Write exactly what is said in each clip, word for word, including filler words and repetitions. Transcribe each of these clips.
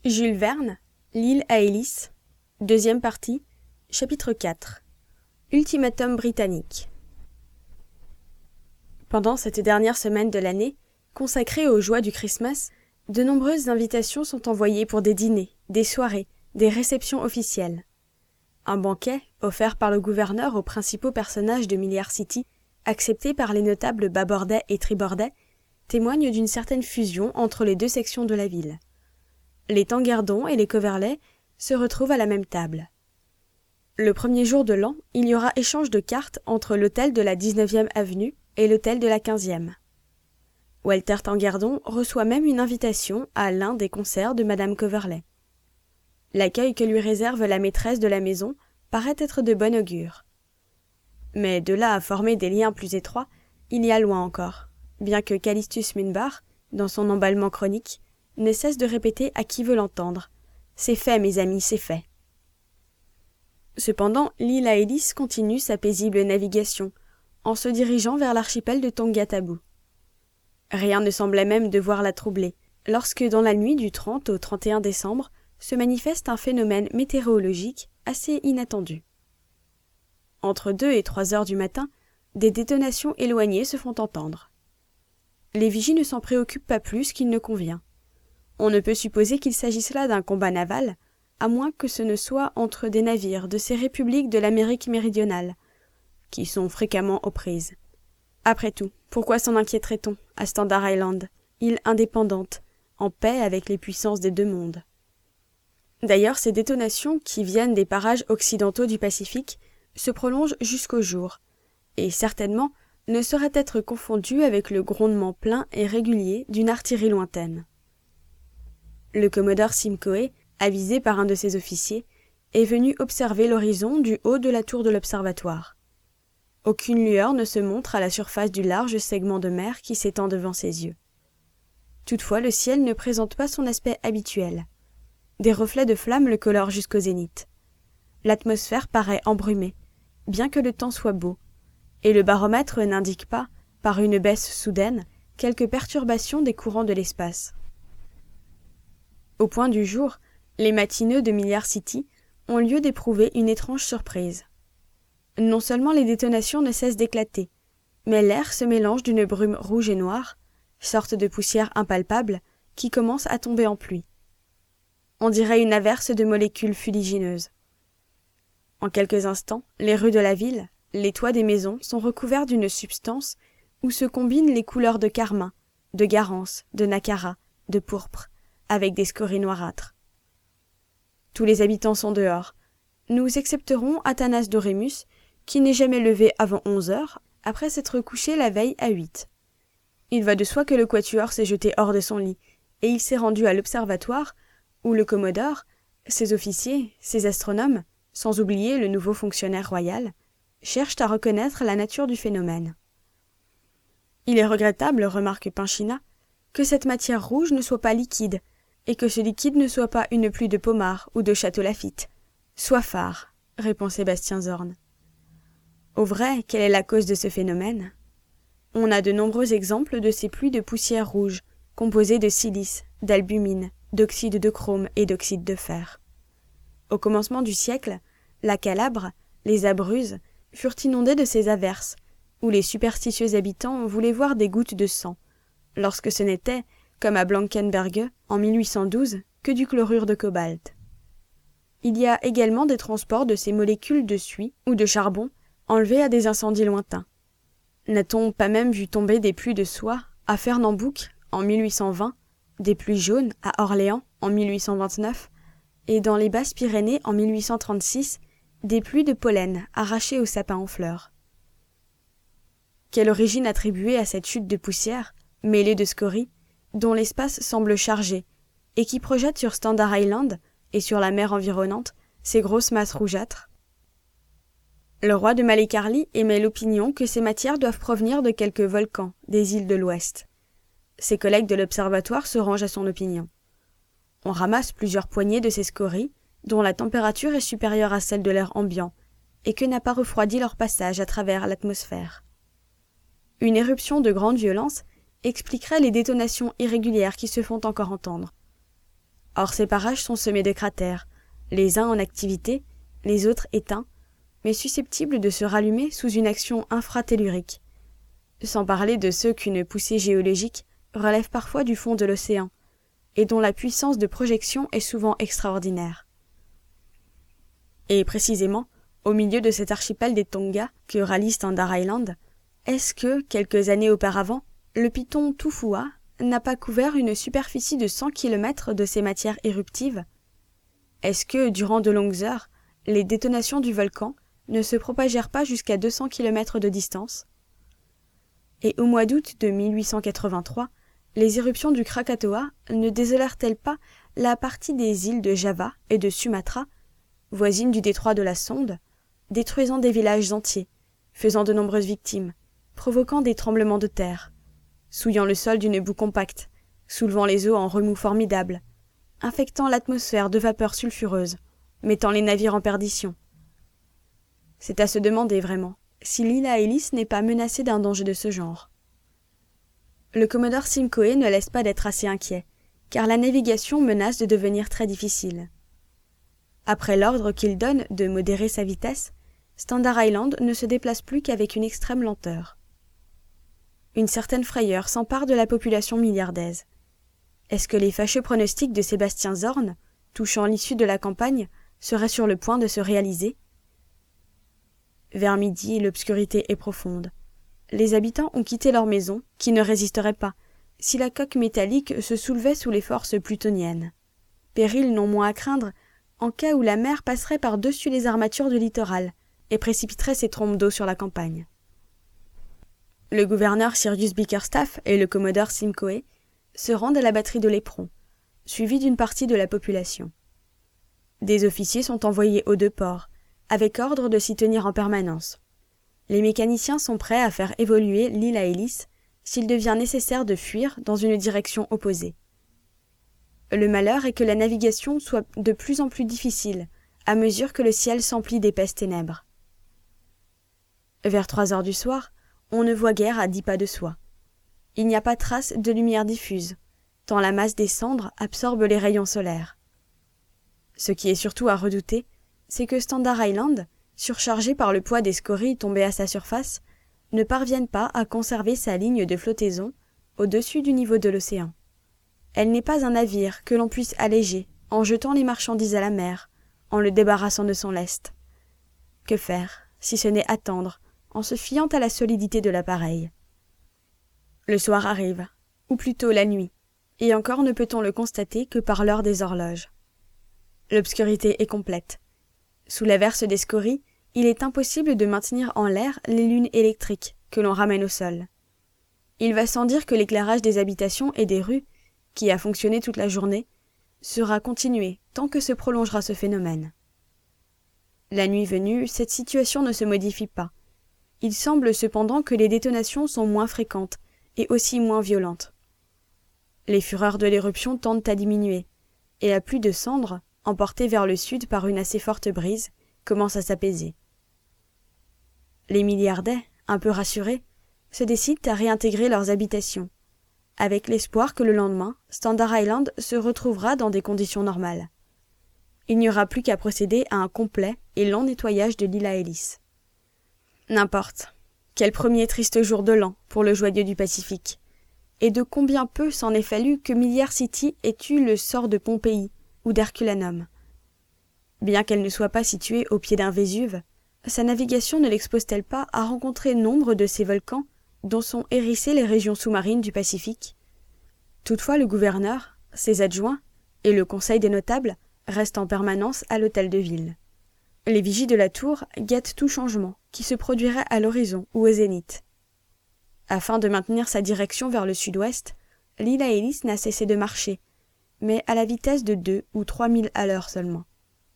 Jules Verne, L'île à Hélice, deuxième partie, chapitre quatre. Ultimatum britannique. Pendant cette dernière semaine de l'année, consacrée aux joies du Christmas, de nombreuses invitations sont envoyées pour des dîners, des soirées, des réceptions officielles. Un banquet, offert par le gouverneur aux principaux personnages de Milliard City, accepté par les notables Baborday et Triborday, témoigne d'une certaine fusion entre les deux sections de la ville. Les Tanguerdon et les Coverley se retrouvent à la même table. Le premier jour de l'an, il y aura échange de cartes entre l'hôtel de la dix-neuvième avenue et l'hôtel de la quinzième. Walter Tanguerdon reçoit même une invitation à l'un des concerts de Madame Coverley. L'accueil que lui réserve la maîtresse de la maison paraît être de bon augure. Mais de là à former des liens plus étroits, il y a loin encore, bien que Callistus Munbar, dans son emballement chronique, ne cesse de répéter à qui veut l'entendre. C'est fait, mes amis, c'est fait. Cependant, l'île à Hélice continue sa paisible navigation, en se dirigeant vers l'archipel de Tonga Tabou. Rien ne semblait même devoir la troubler, lorsque dans la nuit du trente au trente et un décembre, se manifeste un phénomène météorologique assez inattendu. Entre deux et trois heures du matin, des détonations éloignées se font entendre. Les vigies ne s'en préoccupent pas plus qu'il ne convient. On ne peut supposer qu'il s'agisse là d'un combat naval, à moins que ce ne soit entre des navires de ces républiques de l'Amérique méridionale, qui sont fréquemment aux prises. Après tout, pourquoi s'en inquiéterait-on à Standard Island, île indépendante, en paix avec les puissances des deux mondes? D'ailleurs, ces détonations, qui viennent des parages occidentaux du Pacifique, se prolongent jusqu'au jour, et certainement ne sauraient être confondues avec le grondement plein et régulier d'une artillerie lointaine. Le commodore Simcoe, avisé par un de ses officiers, est venu observer l'horizon du haut de la tour de l'observatoire. Aucune lueur ne se montre à la surface du large segment de mer qui s'étend devant ses yeux. Toutefois, le ciel ne présente pas son aspect habituel. Des reflets de flammes le colorent jusqu'au zénith. L'atmosphère paraît embrumée, bien que le temps soit beau, et le baromètre n'indique pas, par une baisse soudaine, quelque perturbation des courants de l'espace. Au point du jour, les matineux de Milliard City ont lieu d'éprouver une étrange surprise. Non seulement les détonations ne cessent d'éclater, mais l'air se mélange d'une brume rouge et noire, sorte de poussière impalpable, qui commence à tomber en pluie. On dirait une averse de molécules fuligineuses. En quelques instants, les rues de la ville, les toits des maisons sont recouverts d'une substance où se combinent les couleurs de carmin, de garance, de nacara, de pourpre, avec des scories noirâtres. Tous les habitants sont dehors. Nous excepterons Athanas Dorémus, qui n'est jamais levé avant onze heures, après s'être couché la veille à huit. Il va de soi que le quatuor s'est jeté hors de son lit, et il s'est rendu à l'observatoire, où le commodore, ses officiers, ses astronomes, sans oublier le nouveau fonctionnaire royal, cherchent à reconnaître la nature du phénomène. Il est regrettable, remarque Pinchina, que cette matière rouge ne soit pas liquide, et que ce liquide ne soit pas une pluie de pommard ou de Château Lafite. Sois phare, répond Sébastien Zorn. Au vrai, quelle est la cause de ce phénomène? On a de nombreux exemples de ces pluies de poussière rouge, composées de silice, d'albumine, d'oxyde de chrome et d'oxyde de fer. Au commencement du siècle, la Calabre, les Abruzzes, furent inondées de ces averses, où les superstitieux habitants voulaient voir des gouttes de sang, lorsque ce n'était, comme à Blankenberge, en mille huit cent douze, que du chlorure de cobalt. Il y a également des transports de ces molécules de suie ou de charbon enlevés à des incendies lointains. N'a-t-on pas même vu tomber des pluies de soie à Fernambouc en mille huit cent vingt, des pluies jaunes à Orléans en mille huit cent vingt-neuf, et dans les Basses-Pyrénées en mille huit cent trente-six, des pluies de pollen arrachées aux sapins en fleurs. Quelle origine attribuer à cette chute de poussière, mêlée de scories, dont l'espace semble chargé, et qui projette sur Standard Island et sur la mer environnante ces grosses masses rougeâtres? Le roi de Malikarli émet l'opinion que ces matières doivent provenir de quelques volcans des îles de l'Ouest. Ses collègues de l'observatoire se rangent à son opinion. On ramasse plusieurs poignées de ces scories, dont la température est supérieure à celle de l'air ambiant, et que n'a pas refroidi leur passage à travers l'atmosphère. Une éruption de grande violence expliquerait les détonations irrégulières qui se font encore entendre. Or ces parages sont semés de cratères, les uns en activité, les autres éteints, mais susceptibles de se rallumer sous une action infratellurique. Sans parler de ceux qu'une poussée géologique relève parfois du fond de l'océan, et dont la puissance de projection est souvent extraordinaire. Et précisément, au milieu de cet archipel des Tonga que rallie Standard Island, est-ce que, quelques années auparavant, le piton Tufua n'a pas couvert une superficie de cent kilomètres de ces matières éruptives? Est-ce que, durant de longues heures, les détonations du volcan ne se propagèrent pas jusqu'à deux cents kilomètres de distance? Et au mois d'août de mille huit cent quatre-vingt-trois, les éruptions du Krakatoa ne désolèrent-elles pas la partie des îles de Java et de Sumatra, voisines du détroit de la Sonde, détruisant des villages entiers, faisant de nombreuses victimes, provoquant des tremblements de terre, souillant le sol d'une boue compacte, soulevant les eaux en remous formidables, infectant l'atmosphère de vapeurs sulfureuses, mettant les navires en perdition. C'est à se demander vraiment si l'île à hélice n'est pas menacée d'un danger de ce genre. Le commodore Simcoe ne laisse pas d'être assez inquiet, car la navigation menace de devenir très difficile. Après l'ordre qu'il donne de modérer sa vitesse, Standard Island ne se déplace plus qu'avec une extrême lenteur. Une certaine frayeur s'empare de la population milliardaise. Est-ce que les fâcheux pronostics de Sébastien Zorn, touchant l'issue de la campagne, seraient sur le point de se réaliser? Vers midi, l'obscurité est profonde. Les habitants ont quitté leur maison, qui ne résisterait pas, si la coque métallique se soulevait sous les forces plutoniennes. Péril non moins à craindre, en cas où la mer passerait par-dessus les armatures du littoral et précipiterait ses trombes d'eau sur la campagne. Le gouverneur Sirius Bickerstaff et le commodore Simcoe se rendent à la batterie de l'Éperon, suivis d'une partie de la population. Des officiers sont envoyés aux deux ports, avec ordre de s'y tenir en permanence. Les mécaniciens sont prêts à faire évoluer l'île à hélice s'il devient nécessaire de fuir dans une direction opposée. Le malheur est que la navigation soit de plus en plus difficile à mesure que le ciel s'emplit d'épaisses ténèbres. Vers trois heures du soir, on ne voit guère à dix pas de soi. Il n'y a pas trace de lumière diffuse, tant la masse des cendres absorbe les rayons solaires. Ce qui est surtout à redouter, c'est que Standard Island, surchargé par le poids des scories tombées à sa surface, ne parvienne pas à conserver sa ligne de flottaison au-dessus du niveau de l'océan. Elle n'est pas un navire que l'on puisse alléger en jetant les marchandises à la mer, en le débarrassant de son lest. Que faire, si ce n'est attendre, en se fiant à la solidité de l'appareil? Le soir arrive, ou plutôt la nuit, et encore ne peut-on le constater que par l'heure des horloges. L'obscurité est complète. Sous l'averse des scories, il est impossible de maintenir en l'air les lunes électriques que l'on ramène au sol. Il va sans dire que l'éclairage des habitations et des rues, qui a fonctionné toute la journée, sera continué tant que se prolongera ce phénomène. La nuit venue, cette situation ne se modifie pas. Il semble cependant que les détonations sont moins fréquentes et aussi moins violentes. Les fureurs de l'éruption tendent à diminuer, et la pluie de cendres, emportée vers le sud par une assez forte brise, commence à s'apaiser. Les milliardaires, un peu rassurés, se décident à réintégrer leurs habitations, avec l'espoir que le lendemain, Standard Island se retrouvera dans des conditions normales. Il n'y aura plus qu'à procéder à un complet et lent nettoyage de l'île à hélice. N'importe. Quel premier triste jour de l'an pour le joyeux du Pacifique. Et de combien peu s'en est fallu que Milliard City ait eu le sort de Pompéi ou d'Herculanum. Bien qu'elle ne soit pas située au pied d'un Vésuve, sa navigation ne l'expose-t-elle pas à rencontrer nombre de ces volcans dont sont hérissées les régions sous-marines du Pacifique? Toutefois, le gouverneur, ses adjoints et le conseil des notables restent en permanence à l'hôtel de ville. Les vigies de la tour guettent tout changement qui se produirait à l'horizon ou au zénith. Afin de maintenir sa direction vers le sud-ouest, l'île à hélice n'a cessé de marcher, mais à la vitesse de deux ou trois milles à l'heure seulement.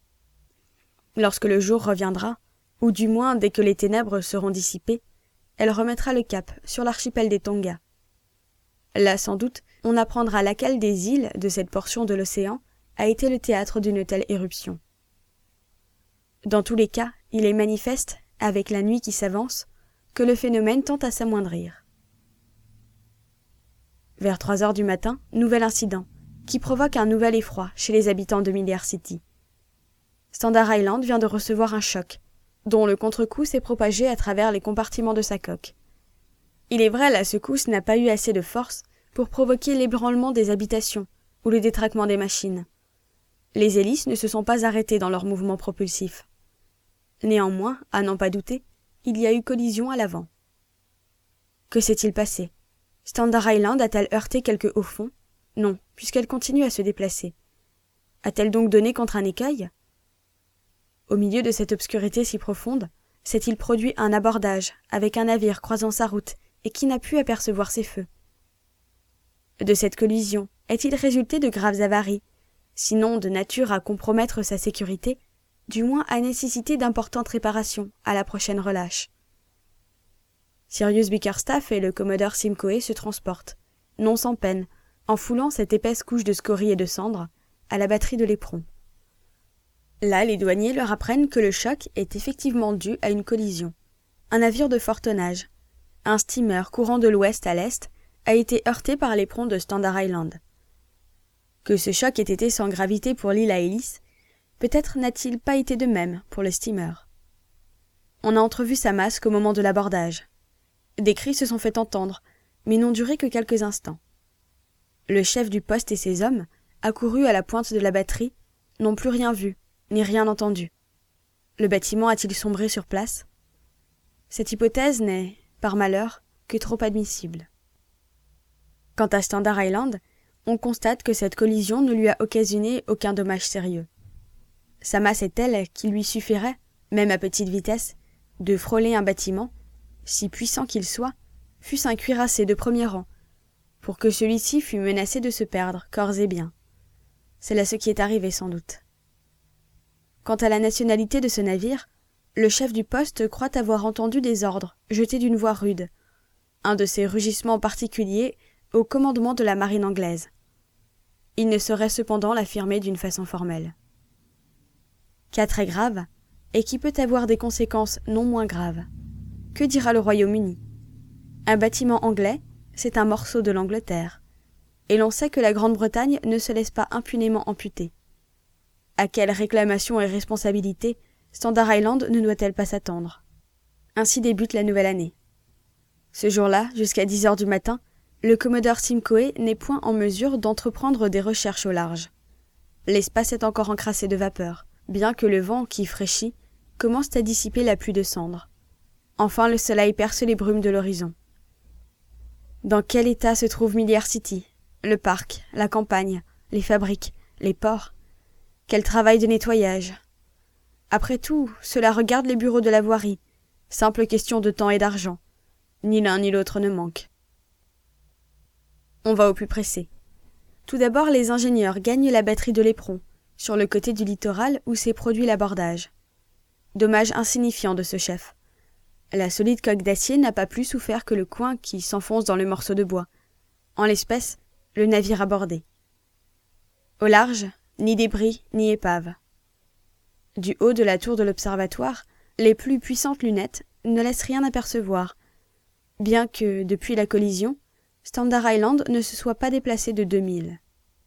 Lorsque le jour reviendra, ou du moins dès que les ténèbres seront dissipées, elle remettra le cap sur l'archipel des Tonga. Là, sans doute, on apprendra laquelle des îles de cette portion de l'océan a été le théâtre d'une telle éruption. Dans tous les cas, il est manifeste, avec la nuit qui s'avance, que le phénomène tend à s'amoindrir. Vers trois heures du matin, nouvel incident, qui provoque un nouvel effroi chez les habitants de Milliard City. Standard Island vient de recevoir un choc, dont le contre-coup s'est propagé à travers les compartiments de sa coque. Il est vrai, la secousse n'a pas eu assez de force pour provoquer l'ébranlement des habitations ou le détraquement des machines. Les hélices ne se sont pas arrêtées dans leur mouvement propulsif. Néanmoins, à n'en pas douter, il y a eu collision à l'avant. Que s'est-il passé? Standard Island a-t-elle heurté quelque haut fond? Non, puisqu'elle continue à se déplacer. A-t-elle donc donné contre un écueil? Au milieu de cette obscurité si profonde, s'est-il produit un abordage avec un navire croisant sa route et qui n'a pu apercevoir ses feux? De cette collision, est-il résulté de graves avaries, sinon de nature à compromettre sa sécurité, du moins à nécessiter d'importantes réparations à la prochaine relâche? Sirius Bickerstaff et le commodore Simcoe se transportent, non sans peine, en foulant cette épaisse couche de scories et de cendres, à la batterie de l'éperon. Là, les douaniers leur apprennent que le choc est effectivement dû à une collision. Un navire de fort tonnage, un steamer courant de l'ouest à l'est, a été heurté par l'éperon de Standard Island. Que ce choc ait été sans gravité pour l'île à hélice, peut-être n'a-t-il pas été de même pour le steamer. On a entrevu sa masque au moment de l'abordage. Des cris se sont fait entendre, mais n'ont duré que quelques instants. Le chef du poste et ses hommes, accourus à la pointe de la batterie, n'ont plus rien vu, ni rien entendu. Le bâtiment a-t-il sombré sur place? Cette hypothèse n'est, par malheur, que trop admissible. Quant à Standard Island, on constate que cette collision ne lui a occasionné aucun dommage sérieux. Sa masse est telle qu'il lui suffirait, même à petite vitesse, de frôler un bâtiment, si puissant qu'il soit, fût-ce un cuirassé de premier rang, pour que celui-ci fût menacé de se perdre, corps et biens. C'est là ce qui est arrivé sans doute. Quant à la nationalité de ce navire, le chef du poste croit avoir entendu des ordres, jetés d'une voix rude, un de ces rugissements particuliers au commandement de la marine anglaise. Il ne saurait cependant l'affirmer d'une façon formelle. Cas très grave, et qui peut avoir des conséquences non moins graves. Que dira le Royaume-Uni? Un bâtiment anglais, c'est un morceau de l'Angleterre, et l'on sait que la Grande-Bretagne ne se laisse pas impunément amputer. À quelle réclamation et responsabilité Standard Island ne doit-elle pas s'attendre? Ainsi débute la nouvelle année. Ce jour-là, jusqu'à dix heures du matin, le commodore Simcoe n'est point en mesure d'entreprendre des recherches au large. L'espace est encore encrassé de vapeur, bien que le vent, qui fraîchit, commence à dissiper la pluie de cendres. Enfin, le soleil perce les brumes de l'horizon. Dans quel état se trouve Milliard City? Le parc, la campagne, les fabriques, les ports? Quel travail de nettoyage! Après tout, cela regarde les bureaux de la voirie. Simple question de temps et d'argent. Ni l'un ni l'autre ne manque. On va au plus pressé. Tout d'abord, les ingénieurs gagnent la batterie de l'éperon, sur le côté du littoral où s'est produit l'abordage. Dommage insignifiant de ce chef. La solide coque d'acier n'a pas plus souffert que le coin qui s'enfonce dans le morceau de bois. En l'espèce, le navire abordé. Au large, ni débris, ni épave. Du haut de la tour de l'observatoire, les plus puissantes lunettes ne laissent rien apercevoir, bien que, depuis la collision, Standard Island ne se soit pas déplacé de deux milles.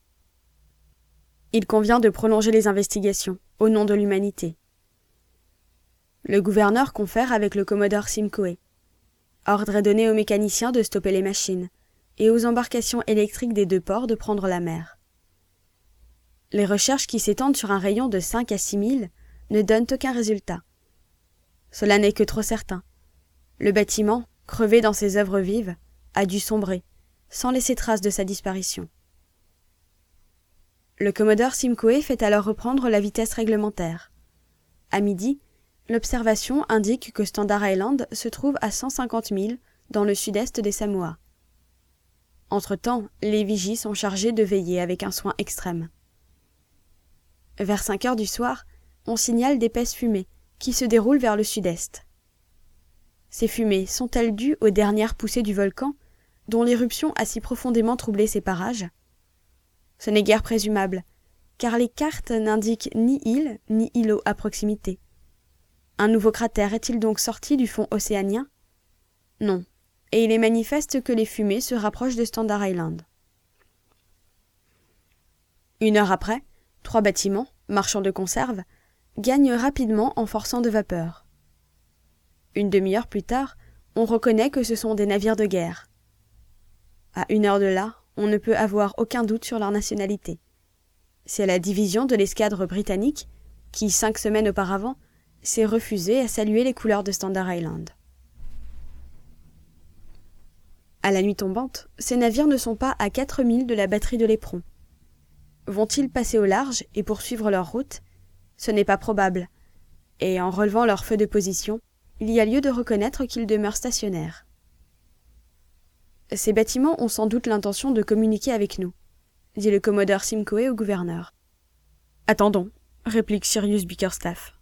Il convient de prolonger les investigations, au nom de l'humanité. Le gouverneur confère avec le commodore Simcoe. Ordre est donné aux mécaniciens de stopper les machines, et aux embarcations électriques des deux ports de prendre la mer. Les recherches qui s'étendent sur un rayon de cinq à six milles ne donnent aucun résultat. Cela n'est que trop certain. Le bâtiment, crevé dans ses œuvres vives, a dû sombrer, sans laisser trace de sa disparition. Le commodore Simcoe fait alors reprendre la vitesse réglementaire. À midi, l'observation indique que Standard Island se trouve à cent cinquante milles dans le sud-est des Samoa. Entre-temps, les vigies sont chargées de veiller avec un soin extrême. Vers cinq heures du soir, on signale d'épaisses fumées qui se déroulent vers le sud-est. Ces fumées sont-elles dues aux dernières poussées du volcan, dont l'éruption a si profondément troublé ces parages? Ce n'est guère présumable, car les cartes n'indiquent ni île ni îlot à proximité. Un nouveau cratère est-il donc sorti du fond océanien? Non, et il est manifeste que les fumées se rapprochent de Standard Island. Une heure après, trois bâtiments, marchands de conserve, gagnent rapidement en forçant de vapeur. Une demi-heure plus tard, on reconnaît que ce sont des navires de guerre. À une heure de là, on ne peut avoir aucun doute sur leur nationalité. C'est la division de l'escadre britannique qui, cinq semaines auparavant, s'est refusée à saluer les couleurs de Standard Island. À la nuit tombante, ces navires ne sont pas à quatre milles de la batterie de l'Éperon. Vont-ils passer au large et poursuivre leur route ? Ce n'est pas probable, et en relevant leur feu de position, il y a lieu de reconnaître qu'ils demeurent stationnaires. Ces bâtiments ont sans doute l'intention de communiquer avec nous, dit le commodore Simcoe au gouverneur. Attendons, réplique Cyrus Bickerstaff.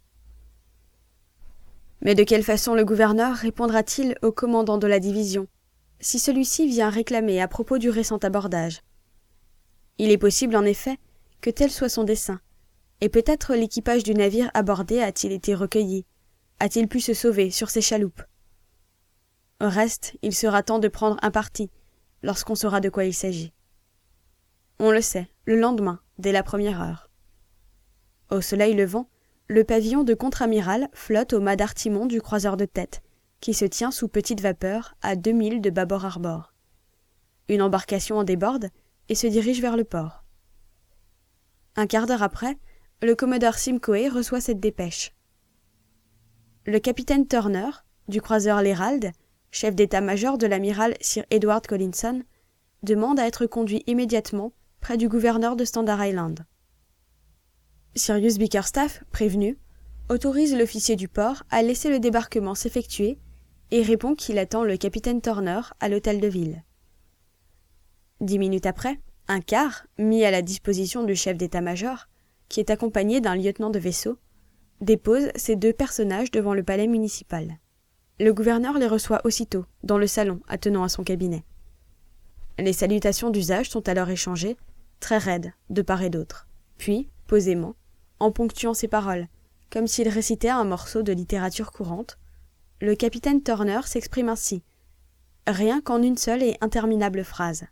Mais de quelle façon le gouverneur répondra-t-il au commandant de la division, si celui-ci vient réclamer à propos du récent abordage ? Il est possible en effet que tel soit son dessein, et peut-être l'équipage du navire abordé a-t-il été recueilli, a-t-il pu se sauver sur ses chaloupes. Au reste, il sera temps de prendre un parti, lorsqu'on saura de quoi il s'agit. On le sait, le lendemain, dès la première heure. Au soleil levant, le pavillon de contre-amiral flotte au mât d'artimon du croiseur de tête, qui se tient sous petite vapeur à deux milles de bâbord à bord. Une embarcation en déborde et se dirige vers le port. Un quart d'heure après, le commodore Simcoe reçoit cette dépêche. Le capitaine Turner, du croiseur l'Hérald, chef d'état-major de l'amiral Sir Edward Collinson, demande à être conduit immédiatement près du gouverneur de Standard Island. Cyrus Bickerstaff, prévenu, autorise l'officier du port à laisser le débarquement s'effectuer et répond qu'il attend le capitaine Turner à l'hôtel de ville. Dix minutes après, un car, mis à la disposition du chef d'état-major, qui est accompagné d'un lieutenant de vaisseau, dépose ces deux personnages devant le palais municipal. Le gouverneur les reçoit aussitôt, dans le salon attenant à son cabinet. Les salutations d'usage sont alors échangées, très raides, de part et d'autre. Puis, posément, en ponctuant ses paroles, comme s'il récitait un morceau de littérature courante, le capitaine Turner s'exprime ainsi, rien qu'en une seule et interminable phrase.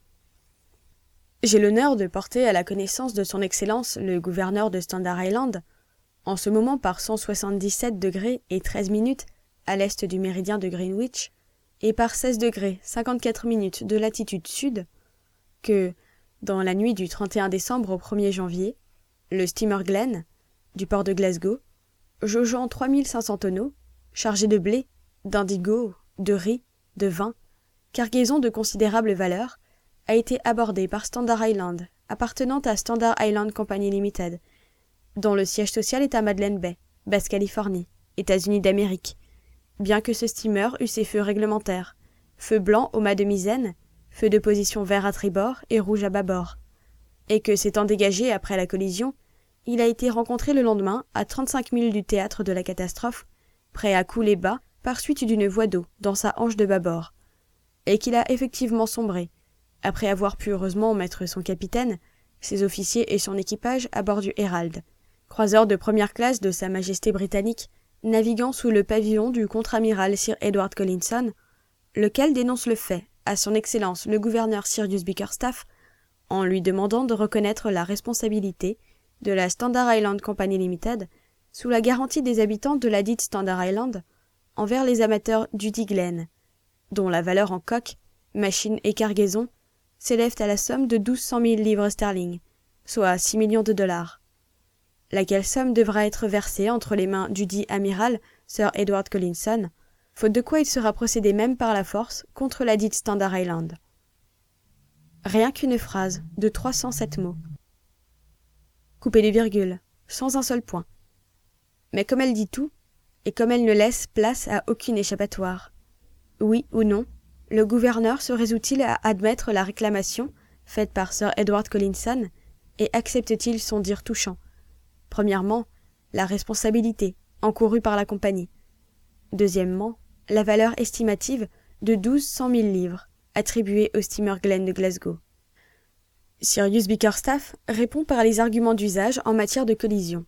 J'ai l'honneur de porter à la connaissance de son Excellence le gouverneur de Standard Island, en ce moment par cent soixante-dix-sept degrés et treize minutes à l'est du méridien de Greenwich, et par seize degrés cinquante-quatre minutes de latitude sud, que, dans la nuit du trente et un décembre au premier janvier, le steamer Glen, du port de Glasgow, jaugeant trois mille cinq cents tonneaux, chargé de blé, d'indigo, de riz, de vin, cargaison de considérable valeur, a été abordé par Standard Island, appartenant à Standard Island Company Limited, dont le siège social est à Madeleine Bay, Basse-Californie, États-Unis d'Amérique, bien que ce steamer eut ses feux réglementaires, feu blanc au mât de misaine, feu de position vert à tribord et rouge à bâbord, et que s'étant dégagé après la collision, il a été rencontré le lendemain à trente-cinq milles du théâtre de la catastrophe, prêt à couler bas par suite d'une voie d'eau dans sa hanche de bâbord, et qu'il a effectivement sombré, après avoir pu heureusement mettre son capitaine, ses officiers et son équipage à bord du Herald, croiseur de première classe de Sa Majesté britannique, naviguant sous le pavillon du contre-amiral Sir Edward Collinson, lequel dénonce le fait à son Excellence le gouverneur Cyrus Bickerstaff, en lui demandant de reconnaître la responsabilité de la Standard Island Company Limited sous la garantie des habitants de la dite Standard Island envers les amateurs d'Uddy Glen, dont la valeur en coque, machines et cargaison s'élève à la somme de douze cent mille livres sterling, soit six millions de dollars, laquelle somme devra être versée entre les mains dudit amiral Sir Edward Collinson, faute de quoi il sera procédé même par la force contre la dite Standard Island. Rien qu'une phrase de trois cent sept mots, coupée de virgule, sans un seul point. Mais comme elle dit tout, et comme elle ne laisse place à aucune échappatoire, oui ou non, le gouverneur se résout-il à admettre la réclamation faite par Sir Edward Collinson et accepte-t-il son dire touchant? Premièrement, la responsabilité encourue par la compagnie. Deuxièmement, la valeur estimative de douze cent mille livres attribuée au steamer Glen de Glasgow. Cyrus Bickerstaff répond par les arguments d'usage en matière de collision.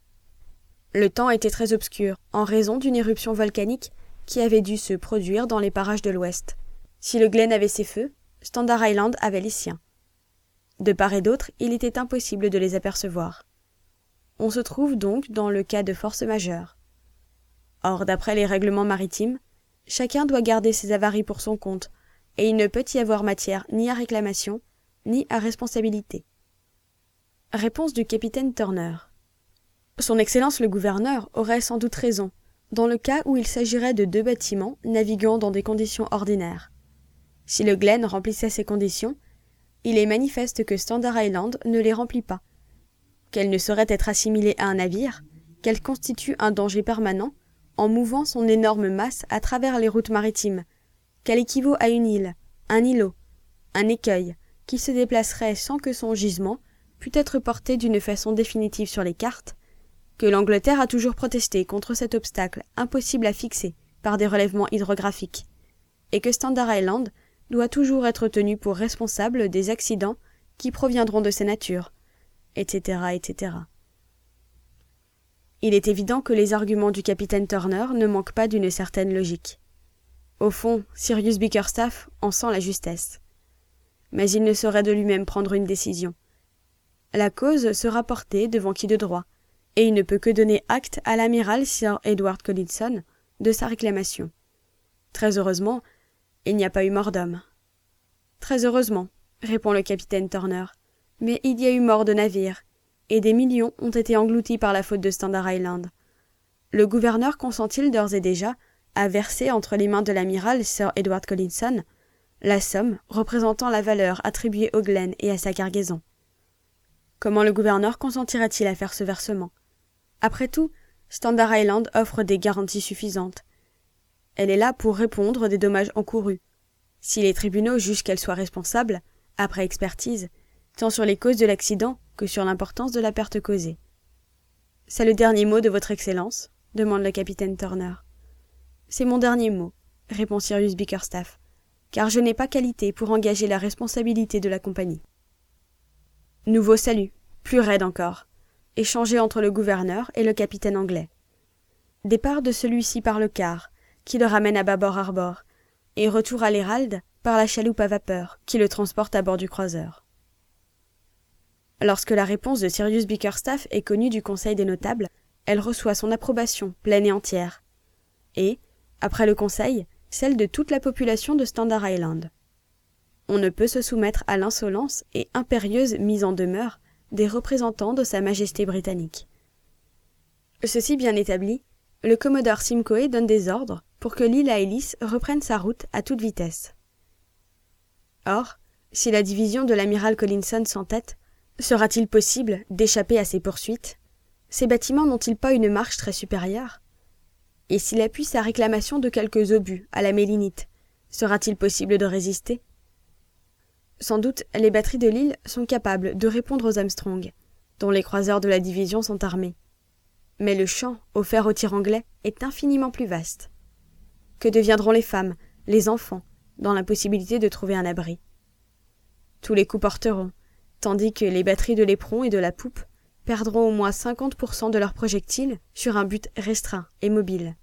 Le temps était très obscur en raison d'une éruption volcanique qui avait dû se produire dans les parages de l'Ouest. Si le Glen avait ses feux, Standard Island avait les siens. De part et d'autre, il était impossible de les apercevoir. On se trouve donc dans le cas de force majeure. Or, d'après les règlements maritimes, chacun doit garder ses avaries pour son compte, et il ne peut y avoir matière ni à réclamation, ni à responsabilité. Réponse du capitaine Turner. Son Excellence le gouverneur aurait sans doute raison, dans le cas où il s'agirait de deux bâtiments naviguant dans des conditions ordinaires. Si le Glen remplissait ces conditions, il est manifeste que Standard Island ne les remplit pas, qu'elle ne saurait être assimilée à un navire, qu'elle constitue un danger permanent en mouvant son énorme masse à travers les routes maritimes, qu'elle équivaut à une île, un îlot, un écueil, qui se déplacerait sans que son gisement pût être porté d'une façon définitive sur les cartes, que l'Angleterre a toujours protesté contre cet obstacle impossible à fixer par des relèvements hydrographiques, et que Standard Island doit toujours être tenu pour responsable des accidents qui proviendront de ces natures, et cetera, et cetera. Il est évident que les arguments du capitaine Turner ne manquent pas d'une certaine logique. Au fond, Cyrus Bickerstaff en sent la justesse. Mais il ne saurait de lui-même prendre une décision. La cause sera portée devant qui de droit, et il ne peut que donner acte à l'amiral Sir Edward Collinson de sa réclamation. Très heureusement, il n'y a pas eu mort d'homme. Très heureusement, répond le capitaine Turner, mais il y a eu mort de navires, et des millions ont été engloutis par la faute de Standard Island. Le gouverneur consent-il d'ores et déjà à verser entre les mains de l'amiral Sir Edward Collinson la somme représentant la valeur attribuée au Glen et à sa cargaison? Comment le gouverneur consentirait-il à faire ce versement? Après tout, Standard Island offre des garanties suffisantes. Elle est là pour répondre des dommages encourus. Si les tribunaux jugent qu'elle soit responsable, après expertise, tant sur les causes de l'accident que sur l'importance de la perte causée. « C'est le dernier mot de votre Excellence » demande le capitaine Turner. « C'est mon dernier mot » répond Cyrus Bickerstaff, « car je n'ai pas qualité pour engager la responsabilité de la compagnie. » Nouveau salut, plus raide encore, échangé entre le gouverneur et le capitaine anglais. Départ de celui-ci par le quart, qui le ramène à bâbord harbor, et retour à l'Hérald par la chaloupe à vapeur, qui le transporte à bord du croiseur. Lorsque la réponse de Cyrus Bickerstaff est connue du Conseil des notables, elle reçoit son approbation pleine et entière, et, après le Conseil, celle de toute la population de Standard Island. On ne peut se soumettre à l'insolence et impérieuse mise en demeure des représentants de Sa Majesté britannique. Ceci bien établi, le commodore Simcoe donne des ordres pour que l'île à hélice reprenne sa route à toute vitesse. Or, si la division de l'amiral Collinson s'entête, sera-t-il possible d'échapper à ces poursuites? Ces bâtiments n'ont-ils pas une marche très supérieure? Et s'il appuie sa réclamation de quelques obus à la mélinite, sera-t-il possible de résister? Sans doute, les batteries de l'île sont capables de répondre aux Armstrong, dont les croiseurs de la division sont armés. Mais le champ offert aux tirs anglais est infiniment plus vaste. Que deviendront les femmes, les enfants, dans l'impossibilité de trouver un abri? Tous les coups porteront, tandis que les batteries de l'éperon et de la poupe perdront au moins cinquante pour cent de leurs projectiles sur un but restreint et mobile.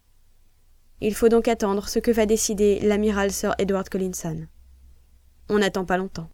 Il faut donc attendre ce que va décider l'amiral Sir Edward Collinson. On n'attend pas longtemps.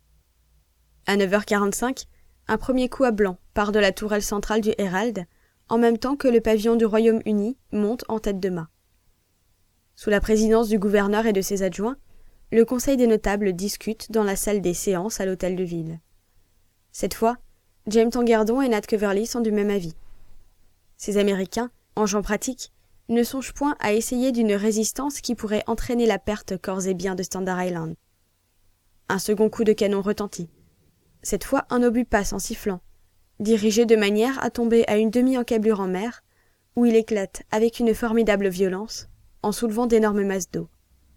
À neuf heures quarante-cinq, un premier coup à blanc part de la tourelle centrale du Herald, en même temps que le pavillon du Royaume-Uni monte en tête de mât. Sous la présidence du gouverneur et de ses adjoints, le Conseil des notables discute dans la salle des séances à l'hôtel de ville. Cette fois, James Tangerdon et Nat Coverley sont du même avis. Ces Américains, en gens pratiques, ne songent point à essayer d'une résistance qui pourrait entraîner la perte corps et biens de Standard Island. Un second coup de canon retentit. Cette fois, un obus passe en sifflant, dirigé de manière à tomber à une demi-encablure en mer, où il éclate avec une formidable violence, en soulevant d'énormes masses d'eau.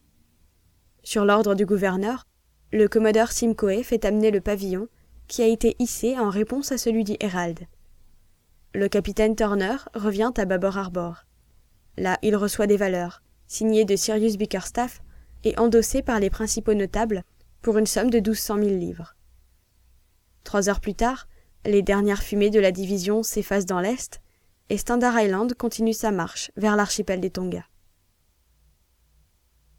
Sur l'ordre du gouverneur, le commodore Simcoe fait amener le pavillon, qui a été hissé en réponse à celui du Herald. Le capitaine Turner revient à bâbord harbor. Là, il reçoit des valeurs, signées de Cyrus Bickerstaff et endossées par les principaux notables pour une somme de douze cent mille livres. Trois heures plus tard, les dernières fumées de la division s'effacent dans l'est et Standard Island continue sa marche vers l'archipel des Tonga.